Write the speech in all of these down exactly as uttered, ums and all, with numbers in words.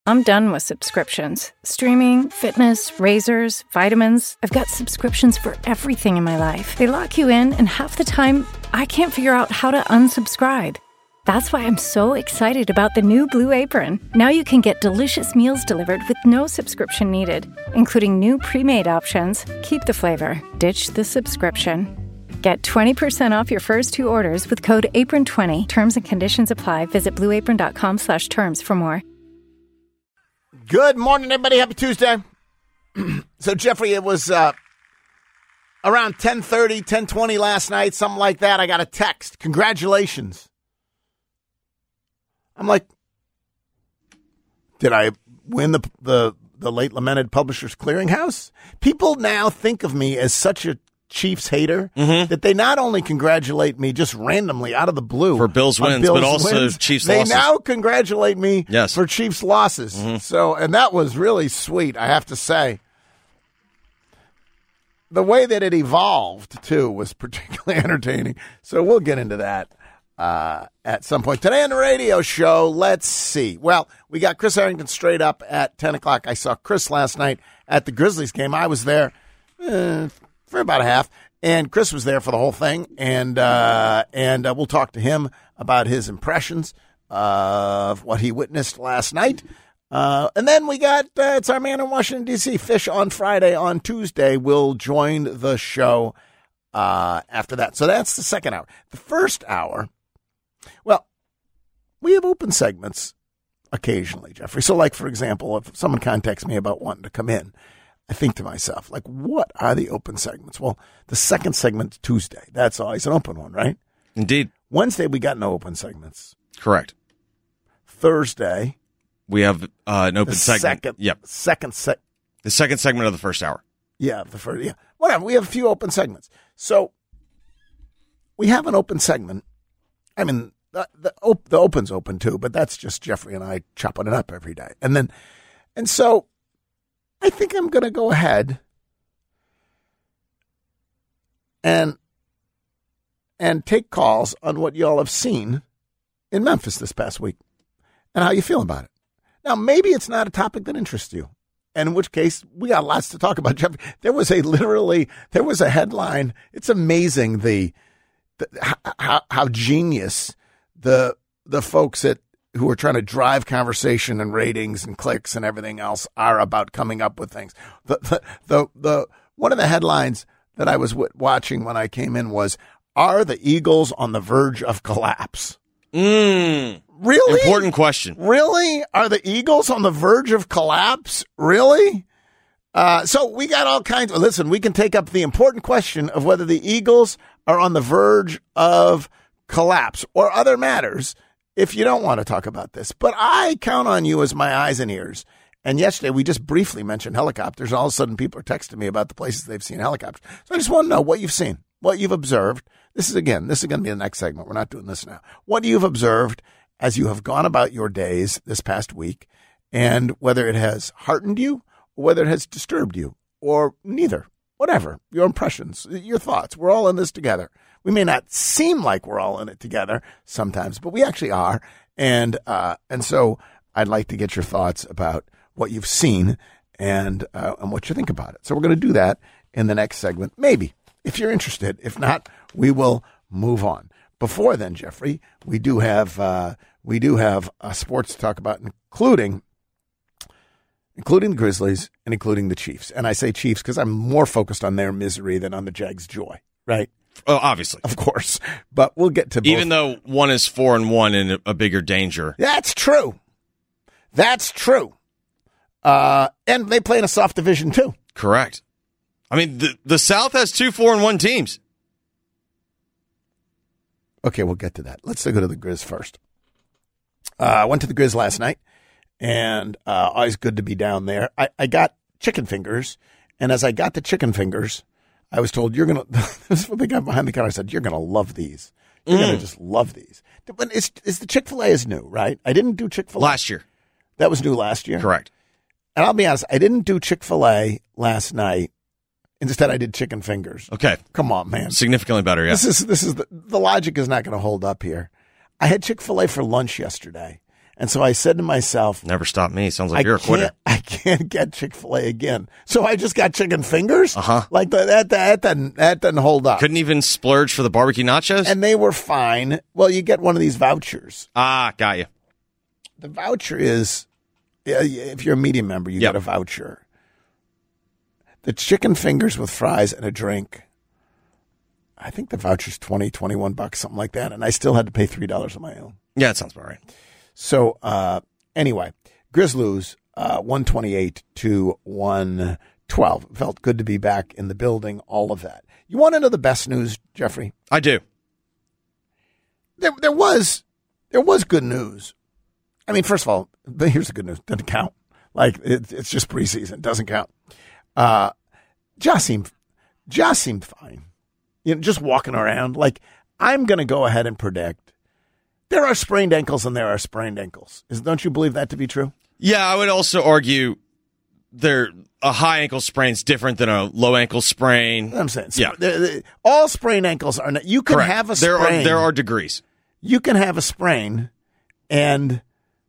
I'm done with subscriptions. Streaming, fitness, razors, vitamins. I've got subscriptions for everything in my life. They lock you in, and half the time, I can't figure out how to unsubscribe. That's why I'm so excited about the new Blue Apron. Now you can get delicious meals delivered with no subscription needed, including new pre-made options. Keep the flavor. Ditch the subscription. Get twenty percent off your first two orders with code apron twenty. Terms and conditions apply. Visit blueapron.com slash terms for more. Good morning, everybody. Happy Tuesday. So, Jeffrey, it was uh, around ten thirty, ten twenty last night, something like that. I got a text. Congratulations. I'm like, did I win the, the, the late lamented Publishers Clearinghouse? People now think of me as such a Chiefs hater mm-hmm. that they not only congratulate me just randomly out of the blue for Bills wins, Bills but also wins, Chiefs they losses. They now congratulate me yes. for Chiefs losses. Mm-hmm. So, and that was really sweet, I have to say. The way that it evolved, too, was particularly entertaining. So we'll get into that uh, at some point. Today on the radio show, let's see. Well, we got Chris Harrington straight up at ten o'clock. I saw Chris last night at the Grizzlies game. I was there uh, for about a half, and Chris was there for the whole thing. And, uh, and uh, we'll talk to him about his impressions of what he witnessed last night. Uh, and then we got, uh, it's our man in Washington, D C, Fish on Friday. On Tuesday, will join the show uh, after that. So that's the second hour. The first hour, well, we have open segments occasionally, Jeffrey. So, like, for example, if someone contacts me about wanting to come in, I think to myself, like, what are the open segments? Well, the second segment's Tuesday. That's always an open one, right? Indeed. Wednesday, we got no open segments. Correct. Thursday, we have uh, an open the segment. Second, yep. Second se- The second segment of the first hour. Yeah, the first. Yeah, whatever. We have a few open segments. So we have an open segment. I mean, the the, op- the open's open too, but that's just Jeffrey and I chopping it up every day. And then, and so I think I'm going to go ahead and and take calls on what y'all have seen in Memphis this past week and how you feel about it. Now, maybe it's not a topic that interests you, and in which case we got lots to talk about. Jeff, there was a literally, there was a headline. It's amazing the, the how, how genius the the folks at who are trying to drive conversation and ratings and clicks and everything else are about coming up with things. The the the, the one of the headlines that I was w- watching when I came in was, "Are the Eagles on the verge of collapse?" Mm. Really? Important question. Really? Are the Eagles on the verge of collapse? Really? Uh, so we got all kinds of, listen, we can take up the important question of whether the Eagles are on the verge of collapse or other matters if you don't want to talk about this. But I count on you as my eyes and ears. And yesterday we just briefly mentioned helicopters. All of a sudden people are texting me about the places they've seen helicopters. So I just want to know what you've seen, what you've observed. This is, again, this is going to be the next segment. We're not doing this now. What you've observed as you have gone about your days this past week, and whether it has heartened you or whether it has disturbed you or neither, whatever, your impressions, your thoughts. We're all in this together. We may not seem like we're all in it together sometimes, but we actually are. And, uh, and so I'd like to get your thoughts about what you've seen and, uh, and what you think about it. So we're going to do that in the next segment. Maybe, if you're interested. If not, we will move on. Before then, Jeffrey, we do have uh, we do have uh, sports to talk about, including including the Grizzlies and including the Chiefs. And I say Chiefs because I'm more focused on their misery than on the Jags' joy, right? Oh, obviously, of course. But we'll get to both. Even though one is four and one in a bigger danger. That's true. That's true. Uh, and they play in a soft division too. Correct. I mean, the the South has two four and one teams. Okay, we'll get to that. Let's go to the Grizz first. Uh, I went to the Grizz last night, and uh, always good to be down there. I, I got chicken fingers, and as I got the chicken fingers, I was told, you're going to, this is what the guy behind the counter said, you're going to love these. You're mm. going to just love these. But it's, it's the Chick-fil-A is new, right? I didn't do Chick-fil-A. Last year. That was new last year? Correct. And I'll be honest, I didn't do Chick-fil-A last night. Instead, I did chicken fingers. Okay. Come on, man. Significantly better, yeah. This is, this is the, the logic is not going to hold up here. I had Chick-fil-A for lunch yesterday, And so I said to myself, Never stopped me. Sounds like I you're a quitter. can't, I can't get Chick-fil-A again. So I just got chicken fingers. Uh-huh. Like that, that, that, doesn't, that doesn't hold up. Couldn't even splurge for the barbecue nachos? And they were fine. Well, you get one of these vouchers. Ah, got you. The voucher is, if you're a media member, you Yep. get a voucher. The chicken fingers with fries and a drink, I think the voucher's twenty, twenty-one bucks, something like that. And I still had to pay three dollars on my own. Yeah, that sounds about right. So uh, anyway, Grizzlies uh, one twenty-eight to one twelve. Felt good to be back in the building, all of that. You want to know the best news, Jeffrey? I do. There, there was there was good news. I mean, first of all, here's the good news. Doesn't count. Like, it, it's just preseason. Doesn't count. Uh, Josh seemed, Josh seemed fine. You know, just walking around. Like, I'm going to go ahead and predict there are sprained ankles and there are sprained ankles. Is, don't you believe that to be true? Yeah, I would also argue there a high ankle sprain is different than a low ankle sprain. I'm saying. Yeah. They're- they're- all sprained ankles are not. You can Correct. have a There sprain. are there are degrees. You can have a sprain and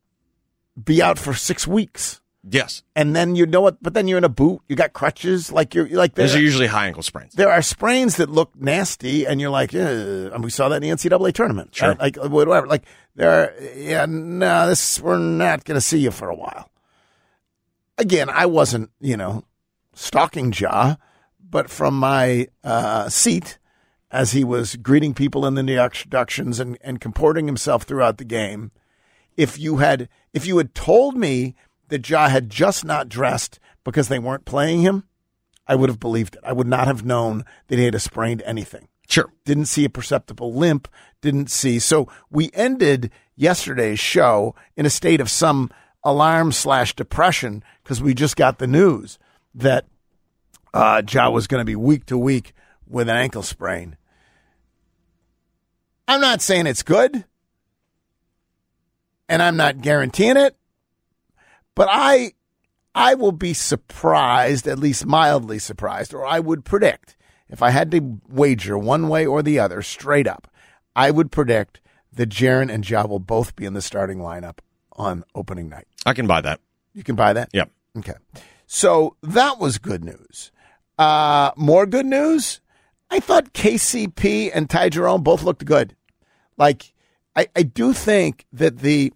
be out for six weeks. Yes. And then you know what? But then you're in a boot. You got crutches. Like you're like Those there- are usually high ankle sprains. there are sprains that look nasty, and you're like, eh, and we saw that in the N C double A tournament. Sure. Right? Like whatever. Like there, are, yeah, no, this we're not going to see you for a while. Again, I wasn't, you know, stalking Ja, but from my uh, seat as he was greeting people in the introductions and, and comporting himself throughout the game, if you had if you had told me that Ja had just not dressed because they weren't playing him, I would have believed it. I would not have known that he had sprained anything. Sure. Didn't see a perceptible limp, didn't see. So we ended yesterday's show in a state of some alarm slash depression because we just got the news that uh, Ja was going to be week to week with an ankle sprain. I'm not saying it's good, and I'm not guaranteeing it, but I I will be surprised, at least mildly surprised, or I would predict, if I had to wager one way or the other, straight up, I would predict that Jaren and Ja will both be in the starting lineup on opening night. I can buy that. You can buy that? Yep. Okay. So that was good news. Uh, more good news? I thought K C P and Ty Jerome both looked good. Like, I, I do think that the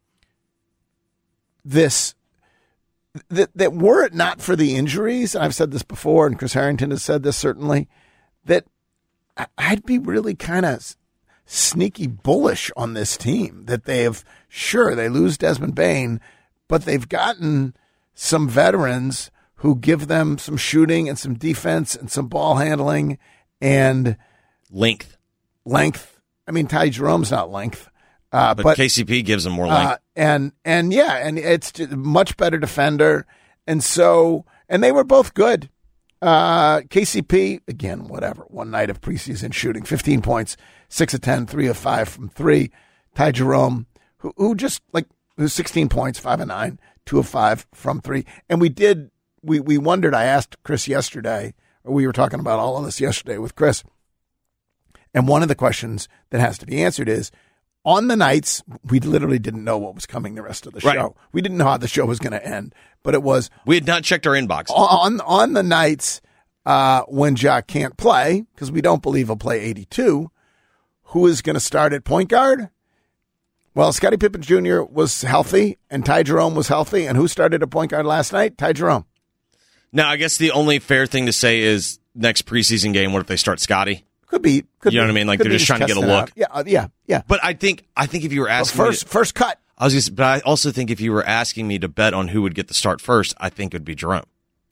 this that that were it not for the injuries, and I've said this before, and Chris Harrington has said this certainly, that I- I'd be really kind of sneaky bullish on this team. That they have, sure, they lose Desmond Bane, but they've gotten some veterans who give them some shooting and some defense and some ball handling and Length. length. I mean, Ty Jerome's not length, uh, But, but K C P gives them more length. uh, and and yeah, and it's just a much better defender, and so and they were both good. Uh, K C P again, whatever. One night of preseason shooting, fifteen points, six of ten, three of five from three. Ty Jerome, who who just like who's sixteen points, five of nine, two of five from three, and we did we we wondered. I asked Chris yesterday, or we were talking about all of this yesterday with Chris. And one of the questions that has to be answered is, on the nights, we literally didn't know what was coming the rest of the Right. show. We didn't know how the show was going to end, but it was we had not checked our inbox. on on the nights uh, when Jack can't play, because we don't believe he'll play eighty-two, who is going to start at point guard? Well, Scottie Pippen Junior was healthy, and Ty Jerome was healthy, and who started at point guard last night? Ty Jerome. Now, I guess the only fair thing to say is next preseason game, what if they start Scotty? Could be. Could You know be. what I mean? Like, Could they're be just trying to get a testing it look. out. Yeah, uh, yeah, yeah. But I think I think if you were Well, asking me first, to- first cut. I was just, but I also think if you were asking me to bet on who would get the start first, I think it would be Jerome.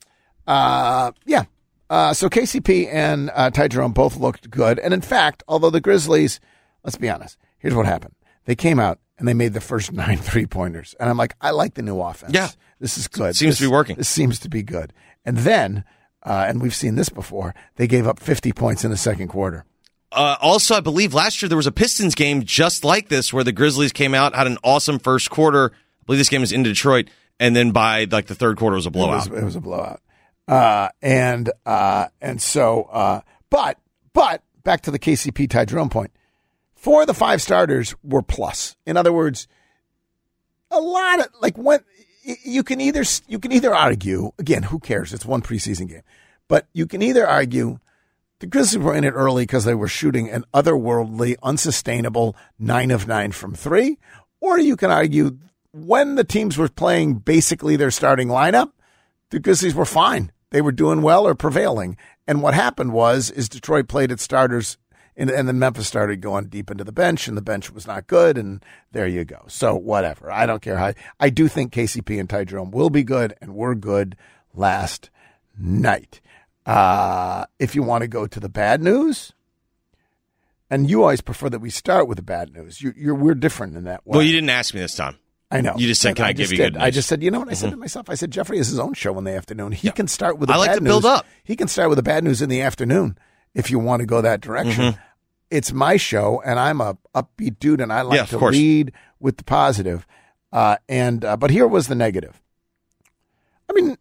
Uh, yeah. Uh, so K C P and uh, Ty Jerome both looked good. And in fact, although the Grizzlies, let's be honest, here's what happened. They came out and they made the first nine three-pointers. And I'm like, I like the new offense. Yeah. This is good. Seems This- to be working. This seems to be good. And then, uh, and we've seen this before, they gave up fifty points in the second quarter. Uh, also, I believe last year there was a Pistons game just like this where the Grizzlies came out, had an awesome first quarter. I believe this game was in Detroit, and then by like the third quarter it was a blowout. It was, it was a blowout. Uh, and uh, and so, uh, but but back to the K C P Ty Jerome point. Four of the five starters were plus. In other words, a lot of like when you can either you can either argue again, who cares? It's one preseason game, but you can either argue the Grizzlies were in it early because they were shooting an otherworldly, unsustainable nine of nine from three, or you can argue when the teams were playing basically their starting lineup, the Grizzlies were fine. They were doing well or prevailing, and what happened was is Detroit played its starters. And, and then Memphis started going deep into the bench, and the bench was not good, and there you go. So whatever. I don't care how. I do think K C P and Ty Jerome will be good, and were good last night. Uh, if you want to go to the bad news, and you always prefer that we start with the bad news. You, you're we're different in that way. Well, you didn't ask me this time. I know. You just said, "Can I, I give you did. good news?" I just said, you know what I said mm-hmm. to myself? I said, Jeffrey has his own show in the afternoon. He yeah. can start with the I like bad to build news. up. He can start with the bad news in the afternoon if you want to go that direction. Mm-hmm. It's my show, and I'm a upbeat dude, and I like yeah, to course. lead with the positive. Uh, and uh, but here was the negative. I mean,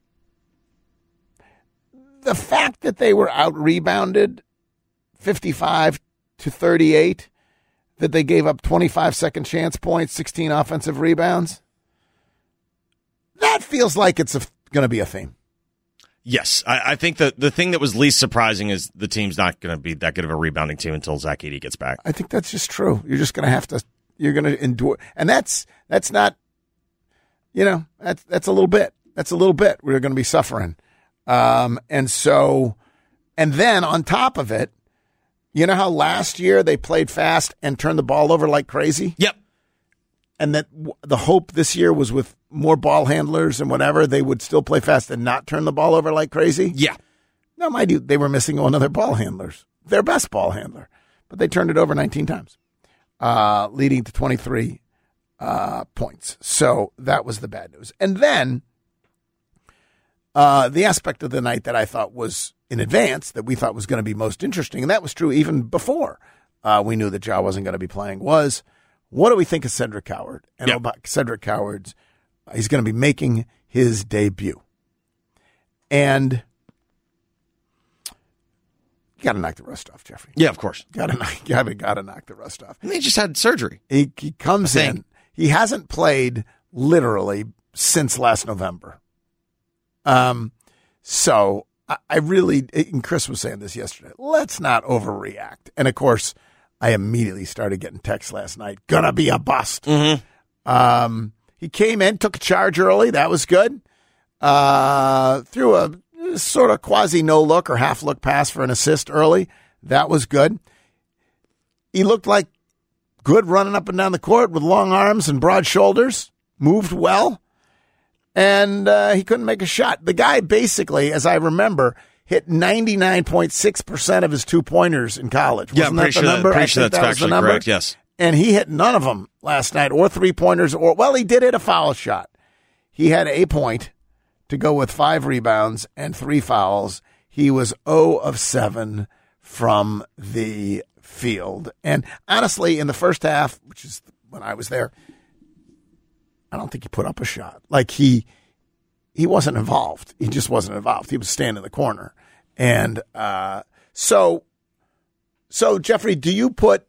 the fact that they were out rebounded fifty-five to thirty-eight, that they gave up twenty-five second chance points, sixteen offensive rebounds. That feels like it's going to be a theme. Yes, I, I think the the thing that was least surprising is the team's not going to be that good of a rebounding team until Zach Edey gets back. I think that's just true. You're just going to have to. You're going to endure, and that's that's not. You know, that's that's a little bit. That's a little bit. We're going to be suffering, um, and so, and then on top of it, you know how last year they played fast and turned the ball over like crazy. Yep. And that w- the hope this year was with more ball handlers and whatever, they would still play fast and not turn the ball over like crazy. Yeah. Now, mind you, they were missing one of their ball handlers, their best ball handler, but they turned it over nineteen times, uh, leading to twenty-three uh, points. So that was the bad news. And then uh, the aspect of the night that I thought was in advance, that we thought was going to be most interesting, and that was true even before uh, we knew that Ja wasn't going to be playing, was what do we think of Cedric Howard? And yep. about Cedric Howard's, he's going to be making his debut. And you got to knock the rust off, Jeffrey. Yeah, of course. Got to got to got to knock the rust off. And they just had surgery. He he comes in. He hasn't played literally since last November. Um, so I, I really, and Chris was saying this yesterday. Let's not overreact. And of course, I immediately started getting texts last night. Gonna be a bust. Mm-hmm. Um, he came in, took a charge early. That was good. Uh, threw a sort of quasi no look or half look pass for an assist early. That was good. He looked like good running up and down the court with long arms and broad shoulders. Moved well. And uh, he couldn't make a shot. The guy basically, as I remember, hit ninety-nine point six percent of his two-pointers in college. Yeah, Wasn't I'm pretty that the sure, number? that, pretty I sure think that's that was the factually number. correct, yes. And he hit none of them last night, or three-pointers, or, well, he did hit a foul shot. He had a point to go with five rebounds and three fouls. He was zero of seven from the field. And honestly, in the first half, which is when I was there, I don't think he put up a shot. Like, he he wasn't involved. He just wasn't involved. He was standing in the corner. And uh, so, so, Jeffrey, do you put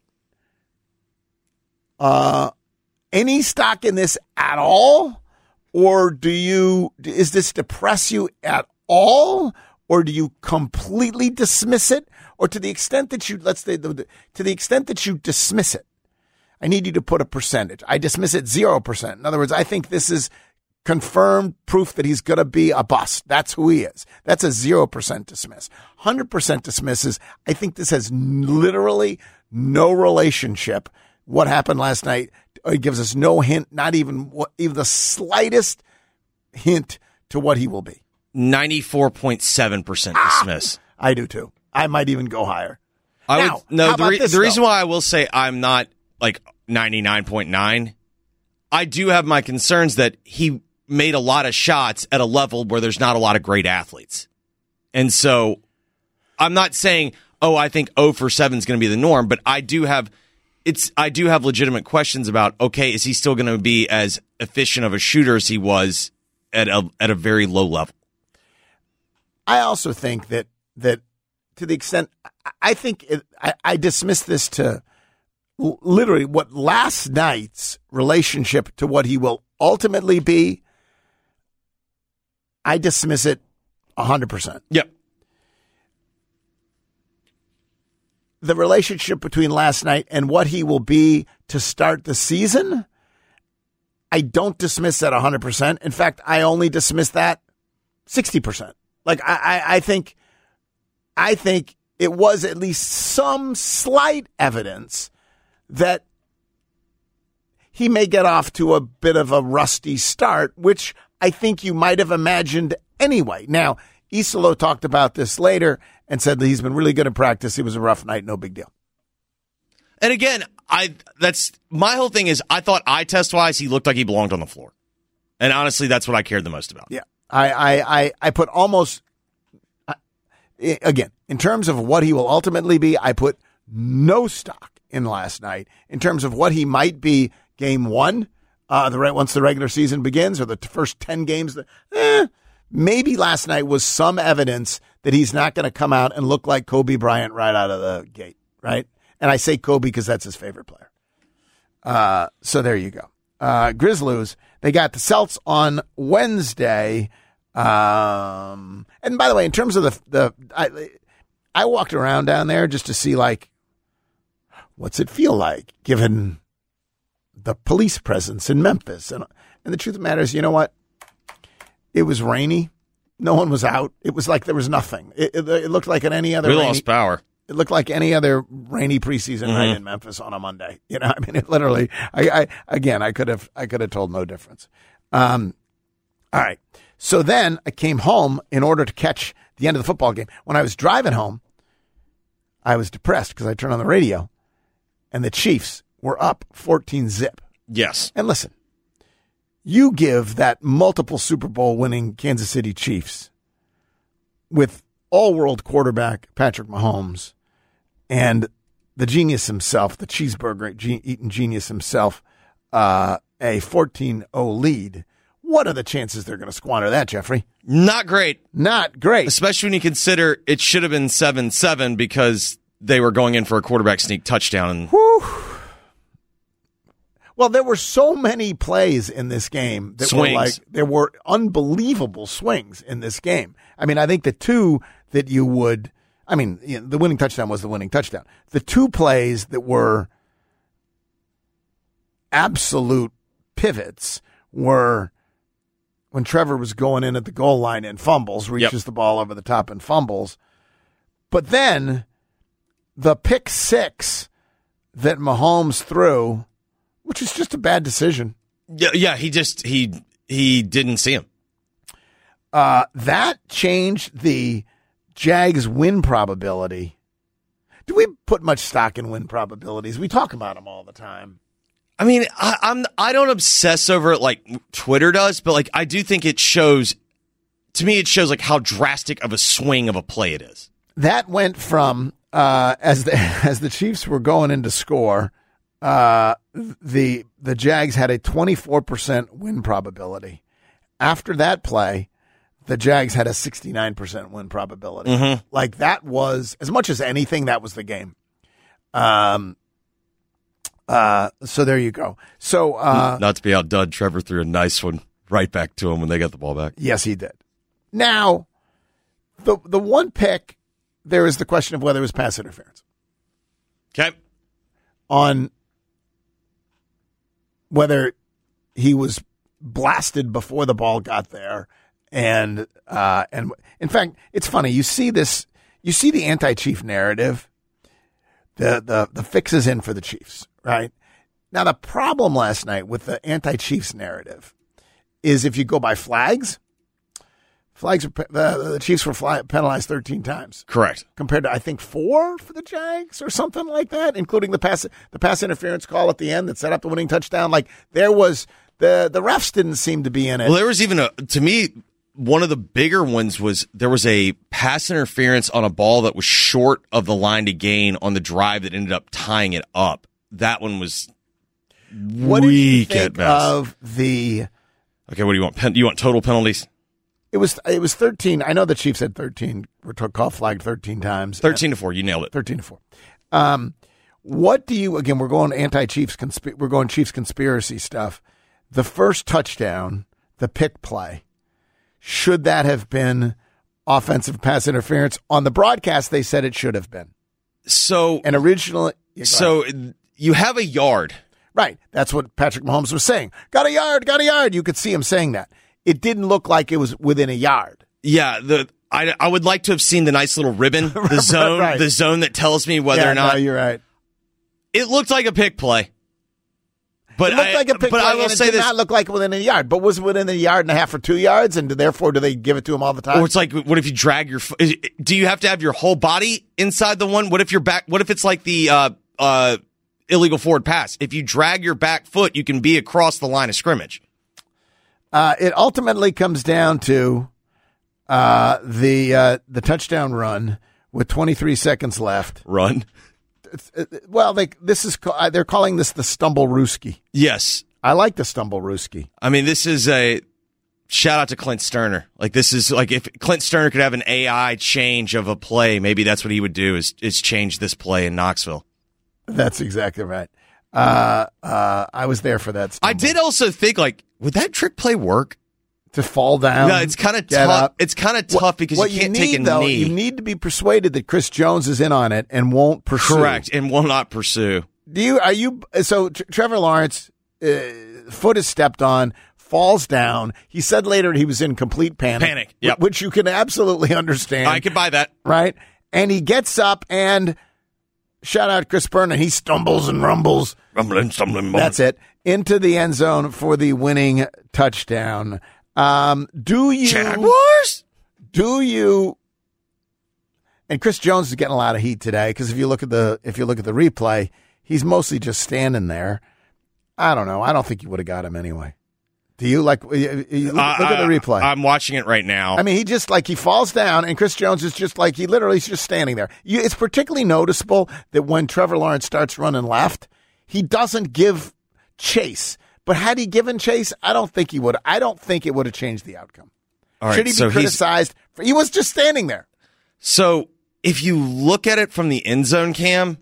uh, any stock in this at all? Or do you, is this depress you at all? Or do you completely dismiss it? Or to the extent that you, let's say, to the extent that you dismiss it, I need you to put a percentage. I dismiss it zero percent. In other words, I think this is confirmed proof that he's going to be a bust. That's who he is. That's a zero percent dismiss. one hundred percent dismisses. I think this has literally no relationship. What happened last night, it gives us no hint, not even what, even the slightest hint to what he will be. ninety-four point seven percent dismiss. Ah, I do too. I might even go higher. I now, would, no, how the, about re- this, the reason though? why I will say I'm not like ninety-nine point nine, I do have my concerns that he made a lot of shots at a level where there's not a lot of great athletes. And so I'm not saying, oh, I think zero for seven is going to be the norm, but I do have it's I do have legitimate questions about, okay, is he still going to be as efficient of a shooter as he was at a at a very low level? I also think that that to the extent I think it, I, I dismiss this to literally what last night's relationship to what he will ultimately be, I dismiss it one hundred percent. Yep. The relationship between last night and what he will be to start the season, I don't dismiss that one hundred percent. In fact, I only dismiss that sixty percent. Like, I, I, I think, I think it was at least some slight evidence that he may get off to a bit of a rusty start, which I think you might have imagined anyway. Now, Iserlohn talked about this later and said that he's been really good in practice. It was a rough night, no big deal. And again, I that's my whole thing is I thought eye test wise he looked like he belonged on the floor, and honestly, that's what I cared the most about. Yeah, I I I, I put almost I, again in terms of what he will ultimately be. I put no stock in last night in terms of what he might be game one, uh, the right once the regular season begins, or the first ten games. That, eh, maybe last night was some evidence that he's not going to come out and look like Kobe Bryant right out of the gate, right? And I say Kobe because that's his favorite player. Uh, so there you go. Uh, Grizzlies, they got the Celts on Wednesday. Um, and by the way, in terms of the, the I, I walked around down there just to see, like, what's it feel like given the police presence in Memphis. And, and the truth of the matter is, you know what? It was rainy. No one was out. It was like there was nothing. It, it, it looked like at any other We rainy, lost power. It looked like any other rainy preseason Mm-hmm. night in Memphis on a Monday. You know, I mean, it literally. I, I again, I could have, I could have told no difference. Um, all right. So then I came home in order to catch the end of the football game. When I was driving home, I was depressed because I turned on the radio, and the Chiefs were up fourteen zip. Yes. And listen, you give that multiple Super Bowl winning Kansas City Chiefs with all-world quarterback Patrick Mahomes and the genius himself, the cheeseburger-eating genius himself, uh, a fourteen oh lead. What are the chances they're going to squander that, Jeffrey? Not great. Not great. Especially when you consider it should have been seven seven because they were going in for a quarterback sneak touchdown. Whew. Well, there were so many plays in this game that Swings. were like, there were unbelievable swings in this game. I mean, I think the two that you would, I mean, you know, the winning touchdown was the winning touchdown. The two plays that were absolute pivots were when Trevor was going in at the goal line and fumbles, reaches Yep. the ball over the top and fumbles. But then the pick six that Mahomes threw, which is just a bad decision. Yeah, yeah, he just he he didn't see him. Uh, that changed the Jags win probability. Do we put much stock in win probabilities? We talk about them all the time. I mean, I, I'm I don't obsess over it like Twitter does, but like I do think it shows. To me, it shows like how drastic of a swing of a play it is. That went from uh, as the as the Chiefs were going in to score, uh, the the Jags had a twenty-four percent win probability. After that play, the Jags had a sixty-nine percent win probability. Mm-hmm. Like that was, as much as anything, that was the game. Um. Uh. So there you go. So uh, not to be outdone, Trevor threw a nice one right back to him when they got the ball back. yes, he did. Now, the the one pick, there is the question of whether it was pass interference. Okay. On whether he was blasted before the ball got there, and uh, and in fact, it's funny. You see this. You see the anti-Chief narrative. The the the fix is in for the Chiefs, right? Now the problem last night with the anti-Chiefs narrative is if you go by flags, flags are, the, the Chiefs were fly, penalized thirteen times. Correct. Compared to, I think, four for the Jags or something like that, including the pass the pass interference call at the end that set up the winning touchdown. Like, there was, the, the refs didn't seem to be in it. Well, there was even a, to me, one of the bigger ones was there was a pass interference on a ball that was short of the line to gain on the drive that ended up tying it up. That one was what did you weak at think best. of the, Okay, what do you want? Pen, you want total penalties? it was, it was thirteen. I know the Chiefs had thirteen, were called flagged thirteen times. thirteen to four. You nailed it. thirteen to four. Um, what do you, again, we're going anti-Chiefs, consp- we're going Chiefs conspiracy stuff. the first touchdown, the pick play, should that have been offensive pass interference? On the broadcast, they said it should have been. So, and originally, yeah, so you have a yard. Right. That's what Patrick Mahomes was saying. Got a yard, got a yard. You could see him saying that. It didn't look like it was within a yard. Yeah, the I, I would like to have seen the nice little ribbon, the zone, right. the zone that tells me whether yeah, or not. No, you're right. It looked like a pick play. But it looked I, like a pick but play, I will and say it did this. not look like within a yard. But was it within a yard and a half or two yards? And therefore, do they give it to him all the time? Or it's like, what if you drag your foot? Do you have to have your whole body inside the one? What if your back? What if it's like the uh, uh, illegal forward pass? If you drag your back foot, you can be across the line of scrimmage. Uh, it ultimately comes down to uh, the uh, the touchdown run with twenty-three seconds left. Run. Well, they this is they're calling this the stumble Rooski. Yes, I like the stumble Rooski. I mean, this is a shout out to Clint Sterner. Like this is like if Clint Sterner could have an A I change of a play, maybe that's what he would do is is change this play in Knoxville. That's exactly right. Uh, uh, I was there for that stumble. I did also think like, would that trick play work? To fall down. No, it's kind of tough. Up. It's kind of tough what, because what you can't you need, take a though, knee. You need to be persuaded that Chris Jones is in on it and won't pursue. Correct, and will not pursue. Do you? Are you? So T- Trevor Lawrence, uh, foot is stepped on, falls down. He said later he was in complete panic. Panic. Yep. Which you can absolutely understand. I can buy that. Right, and he gets up and shout out Chris Byrne, and he stumbles and rumbles. Rumbling, stumbling. That's it into the end zone for the winning touchdown. Um, do you Jaguars? Do you? And Chris Jones is getting a lot of heat today because if you look at the if you look at the replay, he's mostly just standing there. I don't know. I don't think you would have got him anyway. Do you like? You, you look, uh, look at the replay. I'm watching it right now. I mean, he just like he falls down, and Chris Jones is just like he literally is just standing there. You, it's particularly noticeable that when Trevor Lawrence starts running left, he doesn't give chase. But had he given chase, I don't think he would. I don't think it would have changed the outcome. All right, Should he be so criticized? For, he was just standing there. So if you look at it from the end zone cam,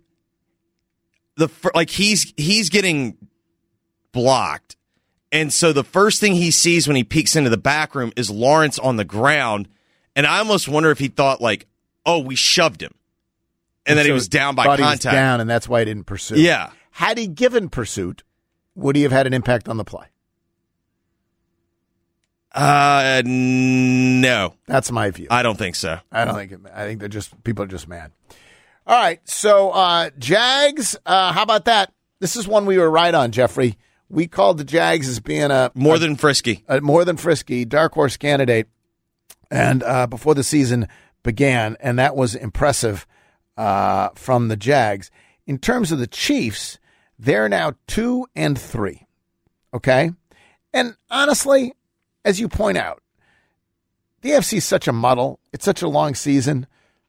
the like he's he's getting blocked, and so the first thing he sees when he peeks into the back room is Lawrence on the ground, and I almost wonder if he thought like, "Oh, we shoved him," and, and then so he was down by thought contact, he was down, and that's why he didn't pursue. Yeah, had he given pursuit, would he have had an impact on the play? Uh, no. That's my view. I don't think so. I don't think it, I think they're just, people are just mad. All right. So, uh, Jags, uh, how about that? This is one we were right on, Jeffrey. We called the Jags as being a more a, than frisky, a more than frisky dark horse candidate. And, uh, before the season began, and that was impressive, uh, from the Jags. In terms of the Chiefs, they're now two and three. Okay. And honestly, as you point out, the A F C is such a muddle. It's such a long season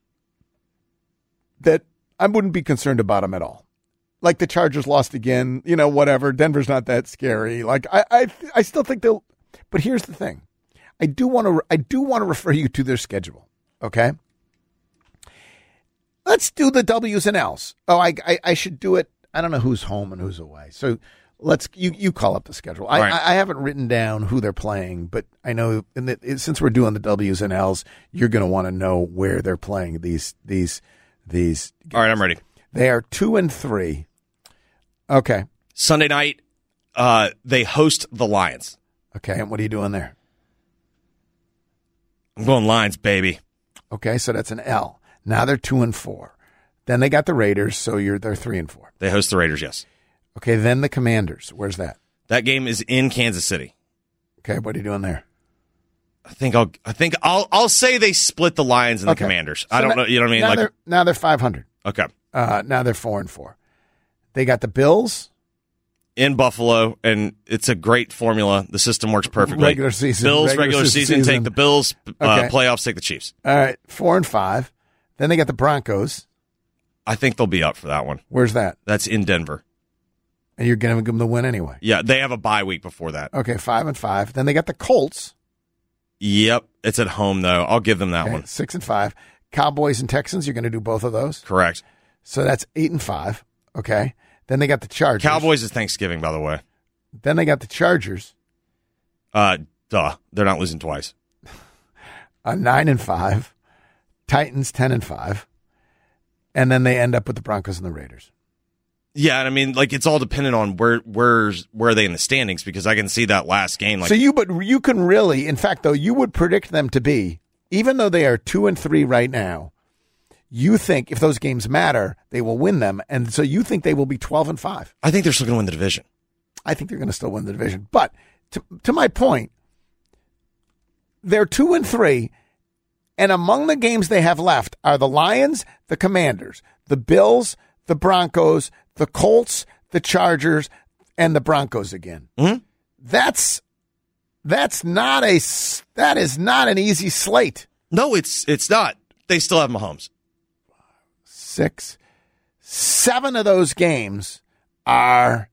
that I wouldn't be concerned about them at all. Like the Chargers lost again, you know, whatever. Denver's not that scary. Like I, I, I still think they'll. But here's the thing: I do want to, I do want to refer you to their schedule. Okay, let's do the W's and L's. Oh, I, I, I should do it. I don't know who's home and who's away. So. Let's you, you call up the schedule. I, right. I, I haven't written down who they're playing, but I know in the, since we're doing the W's and L's, you're going to want to know where they're playing these these these. Games. All right, I'm ready. They are two and three. Okay. Sunday night, uh, they host the Lions. Okay, and what are you doing there? I'm going Lions, baby. Okay, so that's an L. Now they're two and four. Then they got the Raiders, so you're they're three and four. They host the Raiders, yes. Okay, then the Commanders. Where's that? That game is in Kansas City. Okay, what are you doing there? I think I'll. I think I'll. I'll say they split the Lions and okay. the Commanders. So I don't now, know. You know what I mean? Now Like they're, now they're five hundred. Okay. Uh, now they're four and four. They got the Bills in Buffalo, and it's a great formula. The system works perfectly. Regular season. Bills regular, regular season, season take the Bills. Uh, okay. Playoffs take the Chiefs. All right, four and five. Then they got the Broncos. I think they'll be up for that one. Where's that? That's in Denver. And you're going to give them the win anyway. Yeah, they have a bye week before that. Okay, five and five. Then they got the Colts. Yep, it's at home though. I'll give them that Okay, one. Six and five. Cowboys and Texans. You're going to do both of those. Correct. So that's eight and five. Okay. Then they got the Chargers. Cowboys is Thanksgiving, by the way. Then they got the Chargers. Uh, duh. They're not losing twice. Uh, nine and five. Titans ten and five. And then they end up with the Broncos and the Raiders. Yeah, and I mean, like, it's all dependent on where where's where are they in the standings, because I can see that last game. Like, so you, but you can really, in fact, though, you would predict them to be, even though they are two and three right now, you think if those games matter, they will win them, and so you think they will be twelve and five. I think they're still going to win the division. I think they're going to still win the division, but to to my point, they're two and three, and among the games they have left are the Lions, the Commanders, the Bills, the Broncos, the Colts, the Chargers, and the Broncos again. Mm-hmm. That's that's not a that is not an easy slate. No, it's it's not. They still have Mahomes. Six, seven of those games are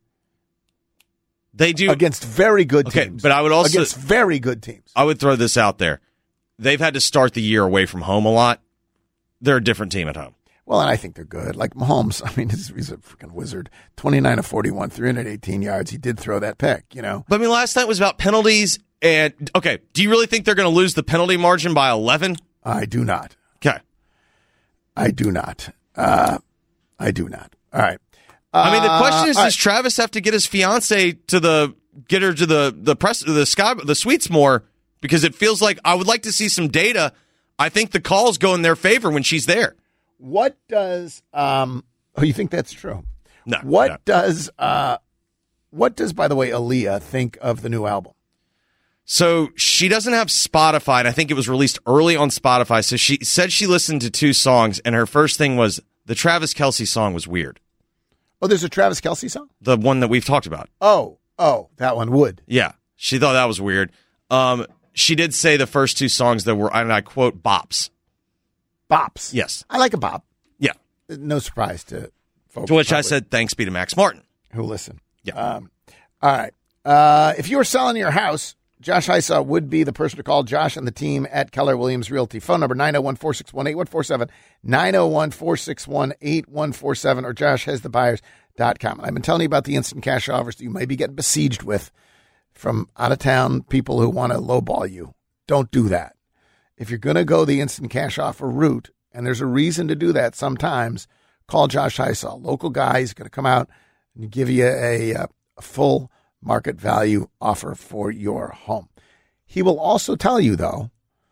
they do against very good okay, teams. But I would also against very good teams. I would throw this out there. They've had to start the year away from home a lot. They're a different team at home. Well, and I think they're good. Like Mahomes, I mean, he's, he's a freaking wizard. twenty-nine of forty-one, three hundred eighteen yards. He did throw that pick, you know. But I mean, last night was about penalties. And, okay, do you really think they're going to lose the penalty margin by eleven? I do not. Okay. I do not. Uh, I do not. All right. Uh, I mean, the question is, right. does Travis have to get his fiance to the, get her to the, the press, the sky, the suites more? Because it feels like I would like to see some data. I think the calls go in their favor when she's there. What does, um, oh, you think that's true? No. What no. does, uh, what does, by the way, Aaliyah think of the new album? So she doesn't have Spotify, and I think it was released early on Spotify. So she said she listened to two songs, and her first thing was the Travis Kelce song was weird. Oh, there's a Travis Kelce song? The one that we've talked about. Oh, oh, that one would. Yeah. She thought that was weird. Um, she did say the first two songs that were, and I quote, bops. Bops. Yes. I like a bop. Yeah. No surprise to folks. To which probably, I said, thanks be to Max Martin. who listen. Yeah. Um, all right. Uh, if you were selling your house, Josh Hysaw would be the person to call. Josh and the team at Keller Williams Realty. Phone number nine oh one, four six one, eight one four seven, nine oh one, four six one, eight one four seven, or josh has the buyers dot com. I've been telling you about the instant cash offers that you may be getting besieged with from out-of-town people who want to lowball you. Don't do that. If you're going to go the instant cash offer route, and there's a reason to do that sometimes, call Josh Hysaw. Local guy is going to come out and give you a, a, a full market value offer for your home. He will also tell you, though,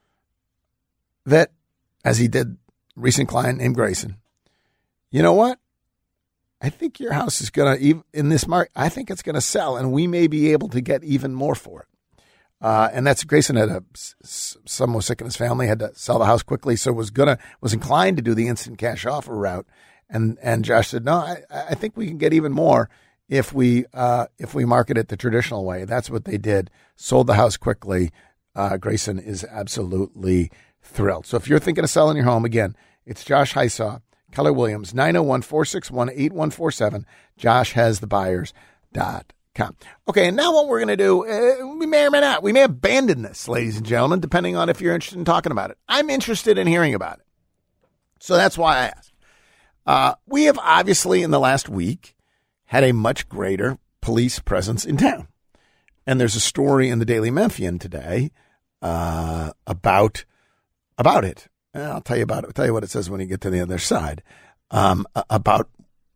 that, as he did recent client named Grayson, you know what? I think your house is going to, in this market, I think it's going to sell, and we may be able to get even more for it. Uh, and that's Grayson had a, someone was sick in his family, had to sell the house quickly, so was gonna was inclined to do the instant cash offer route. And and Josh said, no, I, I think we can get even more if we uh, if we market it the traditional way. That's what they did. Sold the house quickly. Uh, Grayson is absolutely thrilled. So if you're thinking of selling your home, again, it's Josh Hysaw, Keller Williams, nine oh one, four six one, eight one four seven, josh has the buyers dot com. Okay, and now what we're going to do, uh, we may or may not, we may abandon this, ladies and gentlemen, depending on if you're interested in talking about it. I'm interested in hearing about it. So that's why I asked. Uh, we have obviously in the last week had a much greater police presence in town. And there's a story in the Daily Memphian today uh, about about it. And I'll tell you about it. I'll tell you what it says when you get to the other side. Um, about